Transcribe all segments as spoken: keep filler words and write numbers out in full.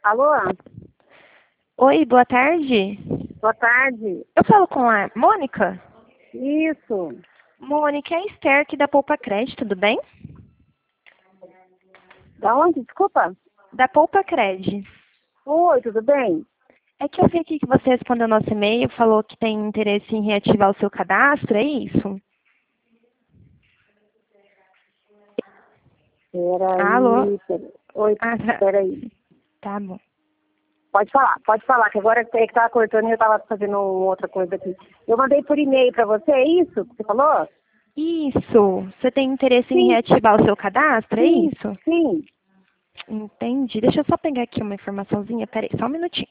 Alô? Oi, boa tarde. Boa tarde. Eu falo com a Mônica? Isso. Mônica, é a Esther aqui da Poupa Crédito, tudo bem? Da onde? Desculpa. Da Poupa Crédito. Oi, tudo bem? É que eu vi aqui que você respondeu nosso e-mail, falou que tem interesse em reativar o seu cadastro, é isso? Alô? Peraí. Peraí. Oi, Ah, tá. peraí. Tá bom. Pode falar, pode falar, que agora é que tava cortando e eu tava fazendo outra coisa aqui. Eu mandei por e-mail pra você, é isso que você falou? Isso. Você tem interesse em Sim, reativar o seu cadastro, é sim, isso? sim. Entendi. Deixa eu só pegar aqui uma informaçãozinha. Peraí, só um minutinho.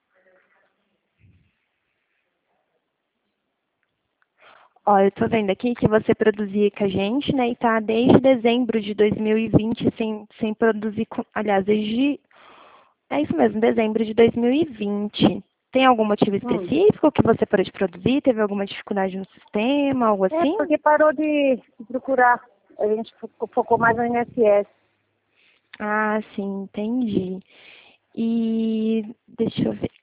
Ó, eu tô vendo aqui que você produzia com a gente, né? E tá desde dezembro de dois mil e vinte sem, sem produzir, com- aliás, desde, é isso mesmo, dezembro de dois mil e vinte. Tem algum motivo Hum. específico que você parou de produzir? Teve alguma dificuldade no sistema, algo É assim? porque parou de, de procurar. A gente fo- focou mais no I N S S. Ah, sim, entendi. E deixa eu ver.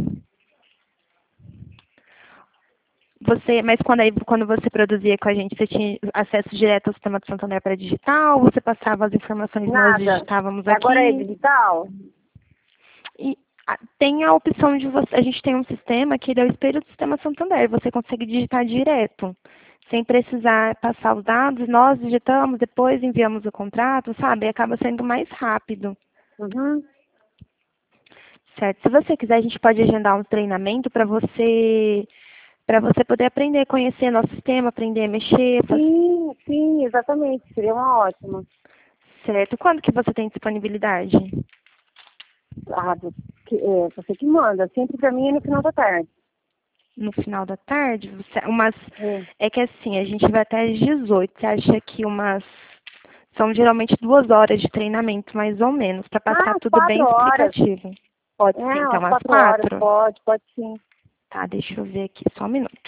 Você, mas quando, aí, quando você produzia com a gente, você tinha acesso direto ao sistema do Santander para digital? Ou você passava as informações e nós Nada. digitávamos Agora é aqui? digital? E a- tem a opção de você, a gente tem um sistema que ele é o espelho do sistema Santander, você consegue digitar direto, sem precisar passar os dados, nós digitamos, depois enviamos o contrato, sabe? E acaba sendo mais rápido, Uhum. certo? Se você quiser, a gente pode agendar um treinamento para você, para você poder aprender, conhecer nosso sistema, aprender a mexer, faz- Sim, sim, exatamente. Seria uma ótima. certo? Quando que você tem disponibilidade? Ah, você, é, você que manda. Sempre pra mim é no final da tarde. No final da tarde? Você- umas, É. é que assim, a gente vai até às dezoito. Você acha que umas são geralmente duas horas de treinamento, mais ou menos, para Ah, passar às tudo bem quatro horas. explicativo. Pode É, ser, então, às às quatro horas. quatro? Pode, pode sim. Tá, deixa eu ver aqui, só um minuto.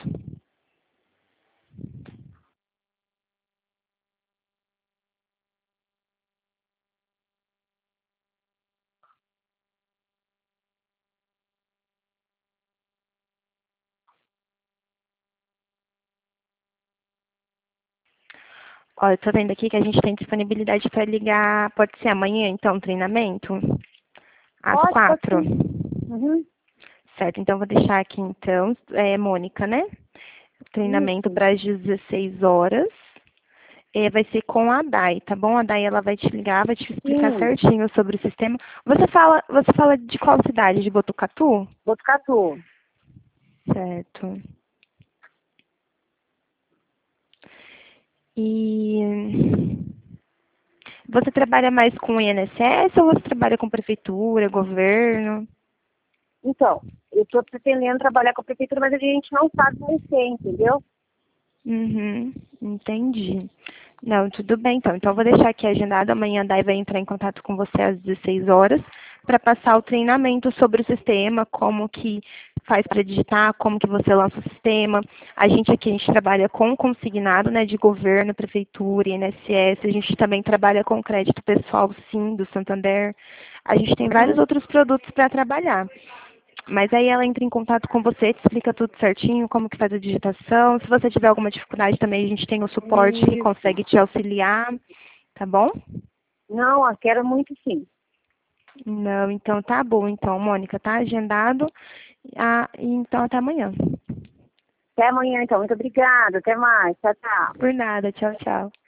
Olha, eu tô vendo aqui que a gente tem disponibilidade para ligar, pode ser amanhã, então, treinamento? Às Pode, pode quatro? sim. Uhum. Certo, então vou deixar aqui, então, é, Mônica, né? Treinamento Isso. para as dezesseis horas. É, vai ser com a Dai, tá bom? A Dai ela vai te ligar, vai te explicar Sim. certinho sobre o sistema. Você fala, você fala de qual cidade? De Botucatu? Botucatu. Certo. E você trabalha mais com o I N S S ou você trabalha com prefeitura, governo? Então, eu estou pretendendo trabalhar com a prefeitura, mas a gente não sabe mexer, entendeu? Uhum, entendi. Não, tudo bem então. Então eu vou deixar aqui agendado. Amanhã a Dai vai entrar em contato com você às dezesseis horas para passar o treinamento sobre o sistema, como que faz para digitar, como que você lança o sistema. A gente aqui a gente trabalha com consignado, né, de governo, prefeitura, I N S S. A gente também trabalha com crédito pessoal, sim, do Santander. A gente tem vários Uhum. outros produtos para trabalhar. Mas aí ela entra em contato com você, te explica tudo certinho, como que faz a digitação. Se você tiver alguma dificuldade também, a gente tem o suporte que Isso. consegue te auxiliar, tá bom? Não, eu quero muito sim. Não, então tá bom. Então, Mônica, tá agendado. Ah, então até amanhã. Até amanhã, então. Muito obrigada. Até mais. Tchau, tchau. Por nada. Tchau, tchau.